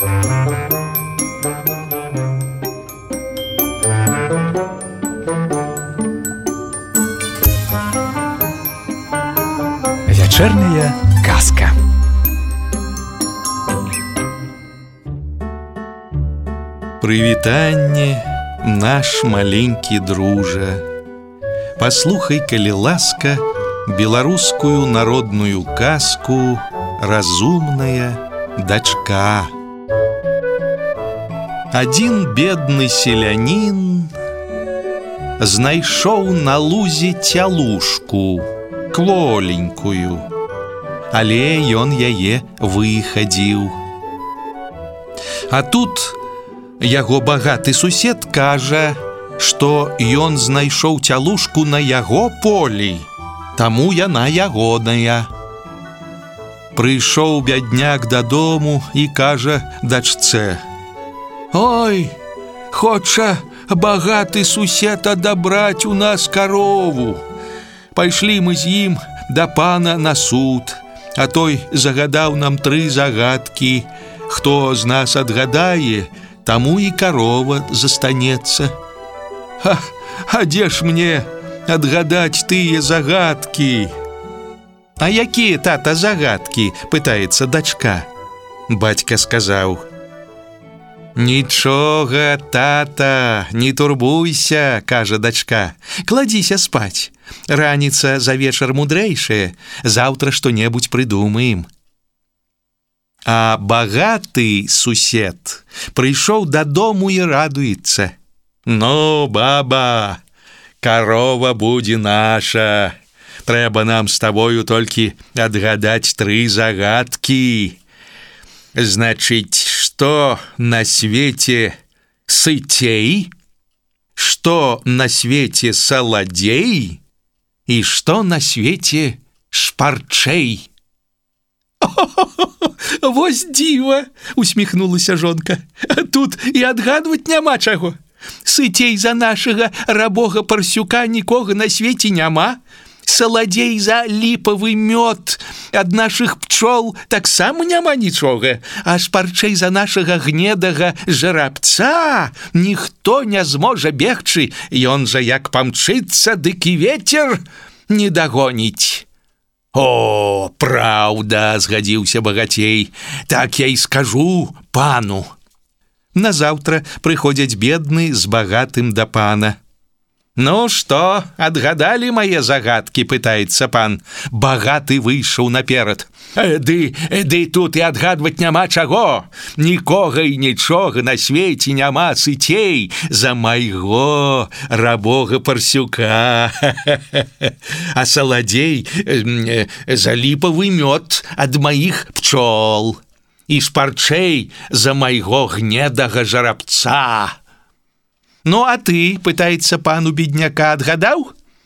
Вечерняя казка. Прывітанне, наш маленькі дружа. Паслухай, калі ласка, беларускую народную казку «Разумная дачка». Адзін бедны селянін знайшоў на лузе цялушку, кволенькую, але ён яе выхадзіў. А тут яго багаты сусед кажа, што ён знайшоў цялушку на яго полі, таму яна ягоная. Прыйшоў бядняк дадому і кажа дачцэ: «Ой, хоча багаты сусед адабраць у нас карову. Пайшлі мы з ім да пана на суд, а той загадаў нам 3 загадкі. Хто з нас адгадае, таму і карова застанецца». А дзе ж мне адгадаць тыя загадкі? А якія, тата, загадкі? Пытаецца дачка. Бацька сказаў: «Нічога, тата, не турбуйся, кажа дачка, кладзіся спаць. Раніца за вечар мудрэйшая, заўтра што-небудзь прыдумаем». А багаты сусед прыйшоў дадому і радуецца: «Ну, баба, карова будзе наша. Трэба нам з табою толькі адгадаць 3 загадкі. Значыць, што на свеце сыцей, што на свеце саладзей і што на свеце шпарчэй». «Вось дзіва!» — усміхнулася жонка. «Тут і адгадваць няма чаго. Сыцей за нашага рабога парсюка нікога на свеце няма. Саладзей за ліпавы мёд ад нашых пчол таксама няма нічога. А шпарчэй за нашага гнедага жарабца ніхто не зможа бегчы. Ён жа як памчыцца, дык і вецер не дагоніць». «О, праўда!» — згадзіўся багацей. «Так я і скажу пану». Назаўтра прыходзяць бедны з багатым да пана. «Ну што, адгадалі мае загадкі?» — пытаецца пан. Багаты выйшаў наперад. Ды тут і адгадваць няма чаго. Нікога і нічога на свеце няма сыцей за майго рабога парсюка. А саладзей за ліпавы мёд ад маіх пчол. І шпарчэй за майго гнедага жарабца». «Ну, а ты?» — пытаецца пан у бедняка. «Адгадаў?»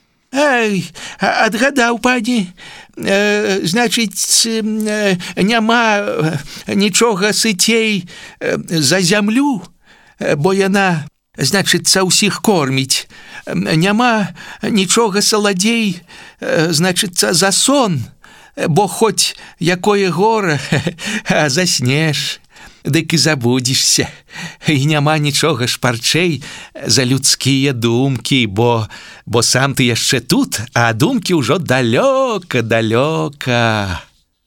«Адгадаў, пані. Значыць, няма нічога сыцей за зямлю, бо яна, значыцца, ўсіх корміць. Няма нічога саладзей, значыцца, за сон, бо хоць якое гора, заснеш, дык і забудзешся. І няма нічога шпарчэй за людскія думкі, бо сам ты яшчэ тут, а думкі ўжо далёка».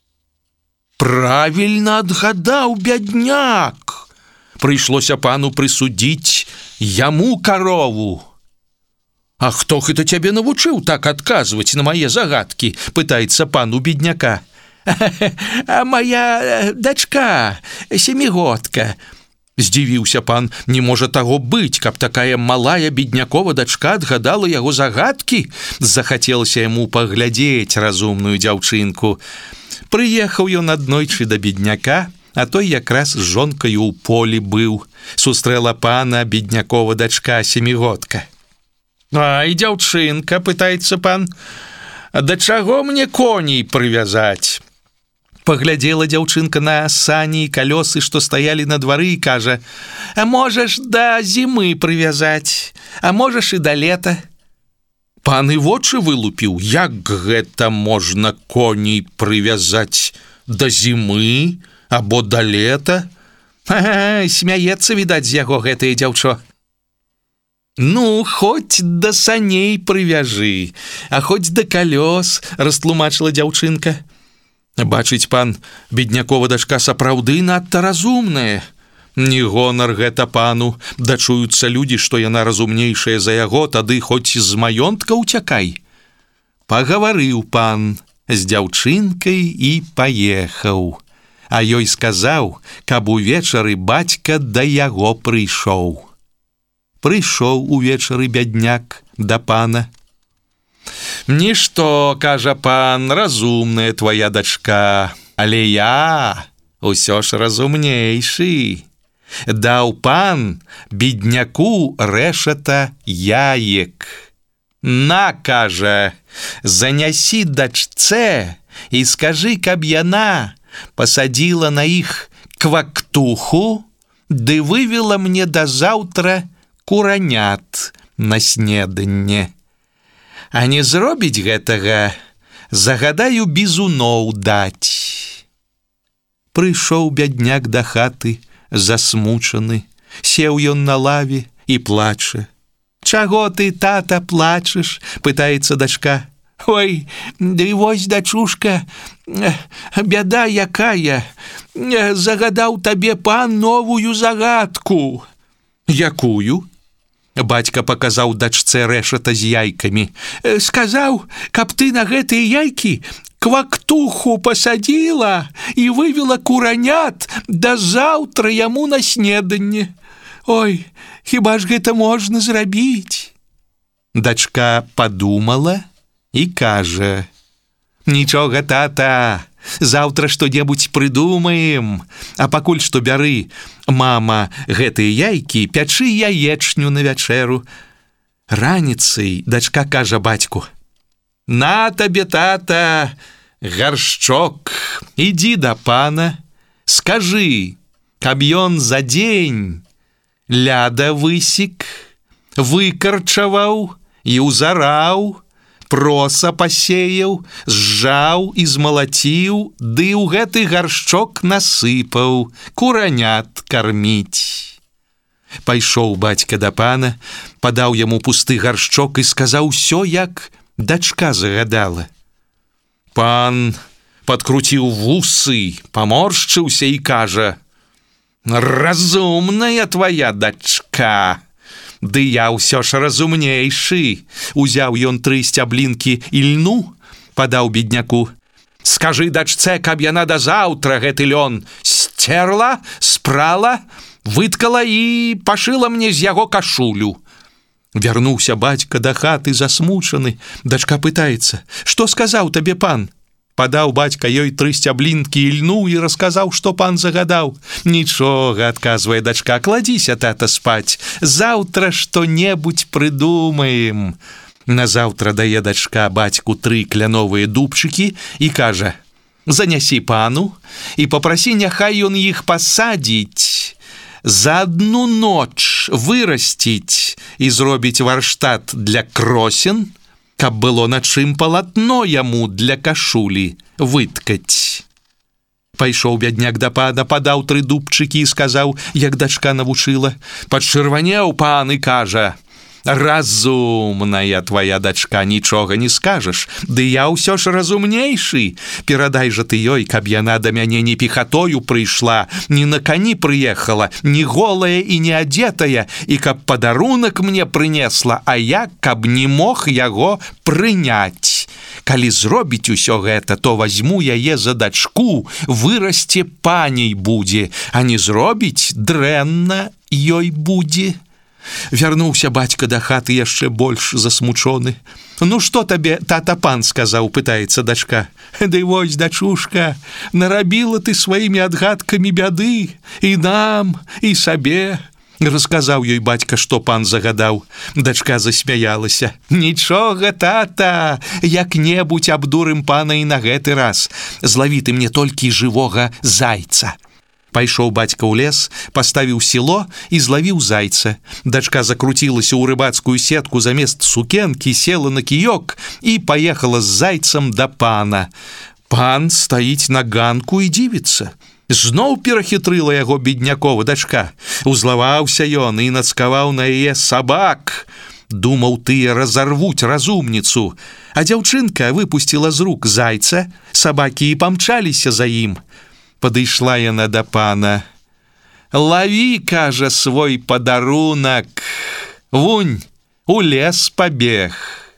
Правільна адгадаў бядняк. Прыйшлося пану прысудзіць яму карову. «А хто гэта цябе навучыў так адказваць на мае загадкі?» — пытаецца пан у бедняка. «А моя дачка, 7-годка». Здзівіўся пан. Не можа таго быць, каб такая малая беднякова дачка адгадала яго загадкі. Захацелася яму паглядзець разумную дзяўчынку. Прыехаў ён аднойчы да бедняка, а той якраз з жонкаю ў полі быў. Сустрэла пана беднякова дачка, 7-годка. «Ай, дзяўчынка», — пытаецца пан, «да чаго мне коней прывязаць?» Паглядзела дзяўчынка на сані і калёсы, што стаялі на двары, і кажа: «А можаш да зімы прывязаць, а можаш і да лета». Пан і вочы вылупіў. Як гэта можна коней прывязаць да зімы або да лета? Смяецца, відаць, з яго гэтае дзяўчо. Ну, хоць да саней прывяжы, а хоць да калёс, растлумачыла дзяўчынка. Бачыць пан, беднякова дачка сапраўды надта разумная. Не гонар гэта пану, дачуюцца людзі, што яна разумнейшая за яго, тады хоць з маёнтка ўцякай. Пагаварыў пан з дзяўчынкай і паехаў. А ёй сказаў, каб увечары бацька да яго прыйшоў. Прыйшоў увечары бядняк да пана. Нішто, кажа пан, разумная твоя дачка, але я усё ж разумнейшы. Даў пан бедняку рэшата яек. На, кажа, занясі дачцэ і скажы, каб яна пасадзіла на іх квактуху, ды вывела мне да заўтра куранят на снеданне. А не зробіць гэтага, загадаю бізуноў даць. Прыйшоў бядняк да хаты, засмучаны, сеў ён на лаве і плача. Чаго ты, тата, плачаш? Пытаецца дачка. Ой, ды вось, дачушка, бяда якая. Загадаў табе пан новую загадку. Якую? Бацька паказаў дачцэ рэшата з яйкамі. Сказаў, каб ты на гэтыя яйкі квактуху пасадзіла і вывела куранят да заўтра яму на снеданне. Ой, хіба ж гэта можна зрабіць? Дачка падумала і кажа: нічога, тата, заўтра што-небудзь прыдумаем, а пакуль што бяры, мама, гэтыя яйкі, пячы яечню на вячэру. Раніцай дачка кажа бацьку: на табе, тата, гаршчок, ідзі да пана, скажы, каб ён за дзень ляда высек, выкарчаваў і ўзараў, проса пасеяў, зжаў і змалаціў, ды ў гэты гаршчок насыпаў, куранят карміць. Пайшоў бацька да пана, падаў яму пусты гаршчок і сказаў усё, як дачка загадала. Пан падкруціў вусы, паморшчыўся і кажа: разумная твоя дачка. Ды я ўсё ж разумнейшы. Узяў ён 3 сцяблінкі ільну, падаў бедняку. Скажы дачцэ, каб яна да заўтра гэты лён сцерла, спрала, выткала і пашыла мне з яго кашулю. Вярнуўся бацька да хаты засмучаны. Дачка пытаецца: што сказаў табе пан? Падаў бацька ёй 3 сцяблінкі ільну і расказаў, што пан загадаў. Нічога, адказвае дачка, кладзіся, тата, спаць. Заўтра што-небудзь прыдумаем. Назаўтра дае дачка бацьку 3 кляновыя дубчыкі і кажа: занясі пану і папрасі, няхай ён іх пасадзіць, за адну ноч вырасціць і зробіць варштат для кросен, каб было на чым палатно яму для кашулі выткаць. Пайшоў бядняк да пана, падаў 3 дубчыкі і сказаў, як дачка навучыла. Падчырванеў пан і кажа: разумная твоя дачка, нічога не скажаш, ды я ўсё ж разумнейшы. Перадай жа ты ёй, каб яна да мяне не пехатою прыйшла, не на кані прыехала, не голая і не адзетая, і каб падарунак мне прынесла, а я каб не мог яго прыняць. Калі зробіць усё гэта, то вазьму яе за дачку, вырасце паняй будзе, а не зробіць, дрэнна ёй будзе. Вярнуўся бацька да хаты яшчэ больш засмучоны. Ну што табе, тата, пан сказаў, пытаецца дачка. Ды вось, дачушка, нарабіла ты сваімі адгадкамі бяды і нам, і сабе. Расказаў ёй бацька, што пан загадаў. Дачка засмяялася. Нічога, тата, як-небудзь абдурым пана і на гэты раз. Злаві ты мне толькі жывога зайца. Пайшоў бацька ў лес, паставіў сіло і злавіў зайца. Дачка закруцілася ў рыбацкую сетку замест сукенкі, села на кіёк і паехала з зайцам да пана. Пан стаіць на ганку і дзівіцца. Зноў перахітрыла яго беднякова дачка. Узлаваўся ён і нацкаваў на яе сабак. Думаў, тыя разарвуць разумніцу. А дзяўчынка выпусціла з рук зайца, сабакі і памчаліся за ім. Падышла яна да пана. «Лаві, — кажа, — свой падарунак. Вунь, у лес пабег».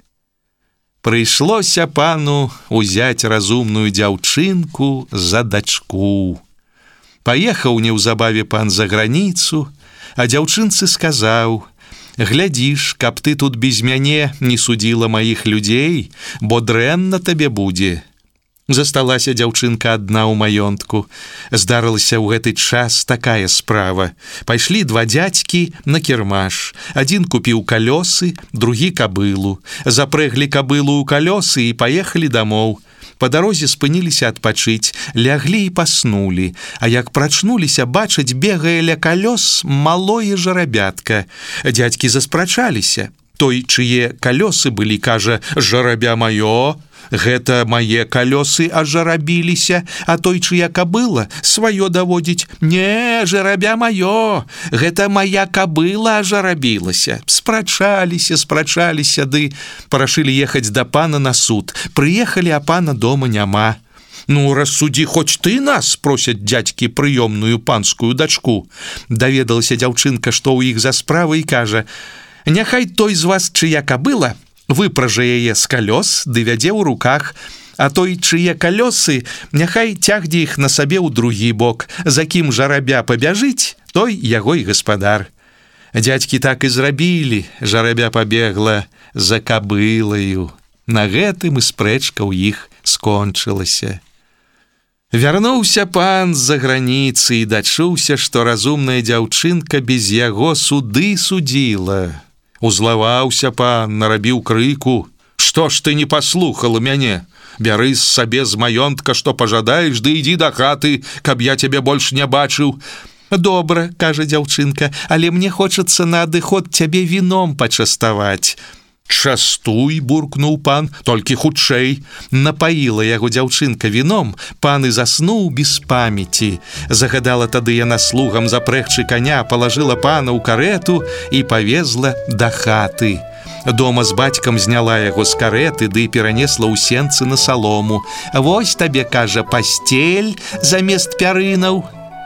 Прыйшлося пану узяць разумную дзяўчынку за дачку. Паехаў неўзабаве пан за граніцу, а дзяўчынцы сказаў: «Глядзіш, каб ты тут без мяне не судзіла маіх людзей, бо дрэнна табе будзе». Засталася дзяўчынка адна ў маёнтку. Здарылася ў гэты час такая справа. Пайшлі два дзядзькі на кірмаш. Адзін купіў калёсы, другі кабылу. Запрэглі кабылу ў калёсы і паехалі дамоў. Па дарозе спыніліся адпачыць, ляглі і паснулі, а як прачнуліся, бачаць, бегае ля калёс малое жарабятка. Дзядзькі заспрачаліся. Той, чые калёсы былі, кажа: «Жарабя маё, гэта мае калёсы ажарабіліся», а той, чыя кабыла, сваё даводзіць: «Не, жарабя маё, гэта мая кабыла ажарабілася». Спрачаліся, ды парашылі ехаць да пана на суд. Прыехалі, а пана дома няма. «Ну, рассудзі хоць ты нас», — просяць дзядзькі прыёмную панскую дачку. Даведалася дзяўчынка, што ў іх за справа, і кажа: «Няхай той з вас, чыя кабыла, выпража яе з калёс ды вядзе ў руках, а той, чые калёсы, няхай цягне іх на сабе ў другі бок. За кім жарабя пабяжыць, той яго і гаспадар». Дзядзькі так і зрабілі. Жарабя пабегла за кабылаю. На гэтым і спрэчка ў іх скончылася. Вярнуўся пан з-за граніцы і дачуўся, што разумная дзяўчынка без яго суды судзіла. Узлаваўся пан, нарабіў крыку: «Што ж ты не паслухала мяне? Бяры сабе з маёнтка, што пажадаеш, ды ідзі да хаты, каб я цябе больш не бачыў». «Добра, — кажа дзяўчынка, — але мне хочацца на адыход цябе віном пачаставаць». «Частуй, — буркнуў пан, — толькі хутчэй». Напаіла яго дзяўчынка віном, пан і заснуў без памяці. Загадала тады яна слугам запрэгчы каня, палажыла пана ў карэту і павезла да хаты. Дома з бацькам зняла яго з карэты ды перанесла ў сенцы на салому. «Вось табе, — кажа, — пасцель замест пярынаў.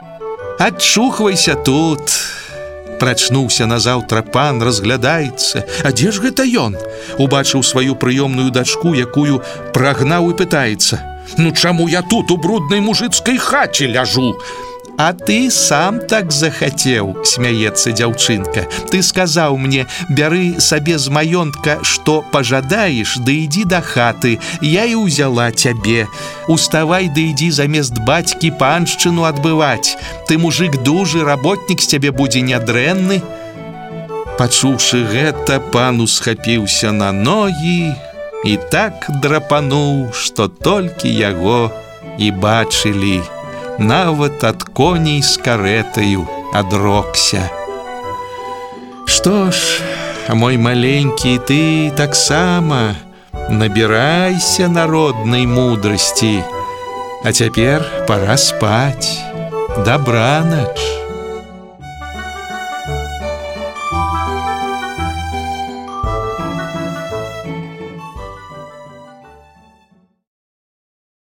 Адчухвайся тут». Прачнуўся назаўтра пан, разглядаецца. А дзе ж гэта ён? Убачыў сваю прыёмную дачку, якую прагнаў, і пытаецца: «Ну чаму я тут у бруднай мужыцкай хаце ляжу?» «А ты сам так захацеў, — смяецца дзяўчынка. Ты сказаў мне: бяры сабе з маёнтка, што пажадаеш, ды ідзі да хаты. Я і ўзяла цябе. Уставай, ды ідзі замест бацькі паншчыну адбываць. Ты мужык дужы, работнік з цябе будзе нядрэнны». Пачуўшы гэта, пан усхапіўся на ногі і так драпануў, што толькі яго і бачылі. Нават ад коней з карэтаю адрокся. Што ж, мой маленькі, ты таксама набірайся народнай мудрасці. А цяпер пара спаць. Дабранач.